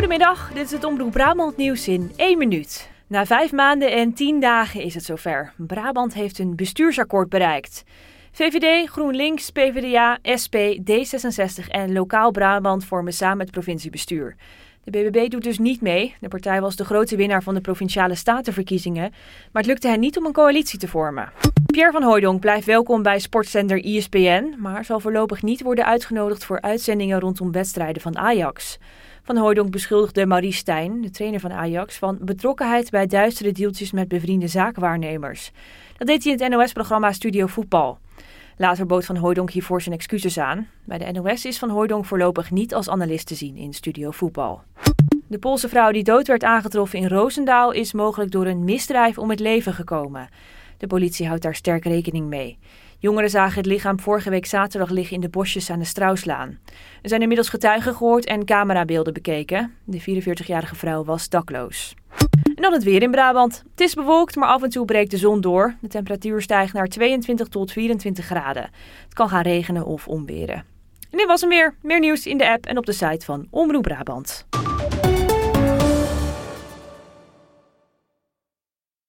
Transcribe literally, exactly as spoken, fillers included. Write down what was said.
Goedemiddag, dit is het Omroep Brabant nieuws in één minuut. Na vijf maanden en tien dagen is het zover. Brabant heeft een bestuursakkoord bereikt. V V D, GroenLinks, P v d A, S P, D zesenzestig en Lokaal Brabant vormen samen het provinciebestuur. De B B B doet dus niet mee. De partij was de grote winnaar van de Provinciale Statenverkiezingen, maar het lukte hen niet om een coalitie te vormen. Pierre van Hooijdonk blijft welkom bij sportzender E S P N, maar zal voorlopig niet worden uitgenodigd voor uitzendingen rondom wedstrijden van Ajax. Van Hooijdonk beschuldigde Maurice Stijn, de trainer van Ajax, van betrokkenheid bij duistere deeltjes met bevriende zaakwaarnemers. Dat deed hij in het N O S-programma Studio Voetbal. Later bood Van Hooijdonk hiervoor zijn excuses aan. Bij de N O S is Van Hooijdonk voorlopig niet als analist te zien in Studio Voetbal. De Poolse vrouw die dood werd aangetroffen in Roosendaal is mogelijk door een misdrijf om het leven gekomen. De politie houdt daar sterk rekening mee. Jongeren zagen het lichaam vorige week zaterdag liggen in de bosjes aan de Strauslaan. Er zijn inmiddels getuigen gehoord en camerabeelden bekeken. De vierenveertigjarige vrouw was dakloos. En dan het weer in Brabant. Het is bewolkt, maar af en toe breekt de zon door. De temperatuur stijgt naar tweeëntwintig tot vierentwintig graden. Het kan gaan regenen of onweren. En dit was hem weer. Meer nieuws in de app en op de site van Omroep Brabant.